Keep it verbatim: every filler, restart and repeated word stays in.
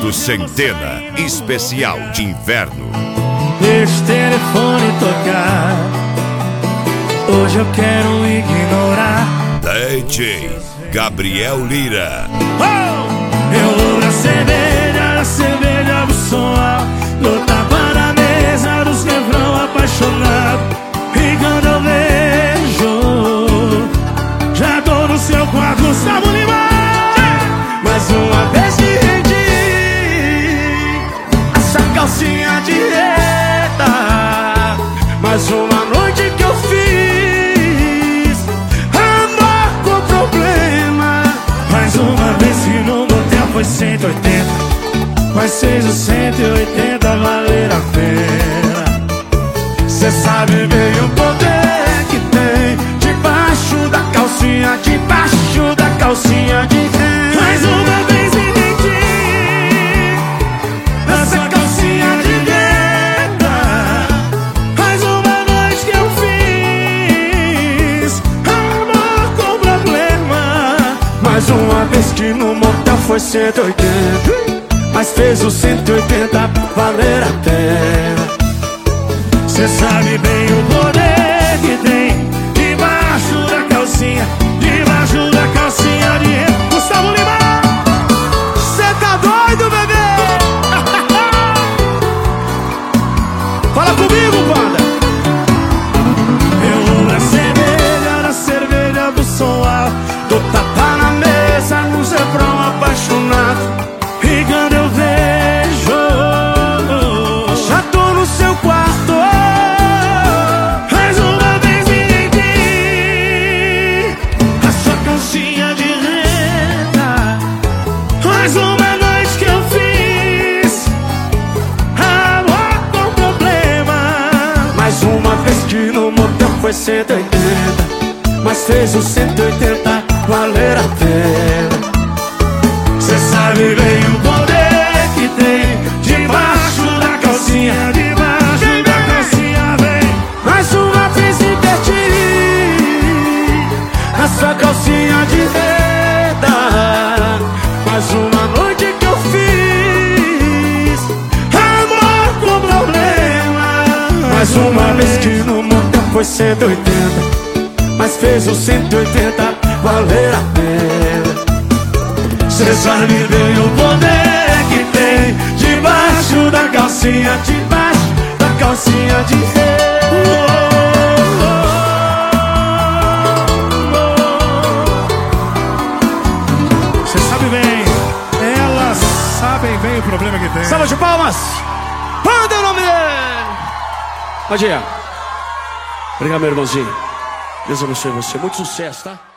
Momento Centena, especial de inverno. Deixa o telefone tocar, hoje eu quero ignorar. D J Gabriel Lira. Oh! Eu vou na cerveja, na cerveja do som alto, dou tapa na mesa dos refrão apaixonado. E quando eu vejo, já tô no seu quarto, Gustavo Lima. Mais uma vez que rendi essa calcinha de reta, mais uma noite que eu fiz amor com problema. Mais uma vez que no motel foi cento e oitenta, mas fez os cento e oitenta valer a pena. Cê sabe bem o poder que tem debaixo da calcinha, debaixo da calcinha de renda. Mais uma vez entendi essa calcinha de renda, mais uma noite que eu fiz amor com problema. Mais uma vez que no motel foi cento e oitenta, mas fez os cento e oitenta valer a pena. Cê sabe bem o poder que tem debaixo da calcinha, debaixo da calcinha de renda. Gustavo Lima, cê tá doido, bebê? Fala comigo, banda. Eu vou na cerveja, na cerveja do som alto, dou tapa na mesa nos refrão apaixonado. E quando eu vejo, já tô no seu quarto. Mais uma vez entendi a sua calcinha de renda, mais uma noite que eu fiz amor com problema. Mais uma vez que no motel foi cento e oitenta, mas fez os cento e oitenta valer a pena. Cê sabe bem o poder que tem debaixo da calcinha, debaixo da calcinha, vem. Mais uma vez inverti a sua calcinha de renda, mais uma noite que eu fiz amor com problema. Mais uma vez que no motel foi cento e oitenta, mas fez os cento e oitenta valer a pena. Cê sabe bem o poder que tem debaixo da calcinha, debaixo da calcinha de renda. Cê sabe bem, elas sabem bem o problema que tem. Salva de palmas! Manda o nome dele! Bom dia. Obrigado, meu irmãozinho. Deus abençoe você. Muito sucesso, tá?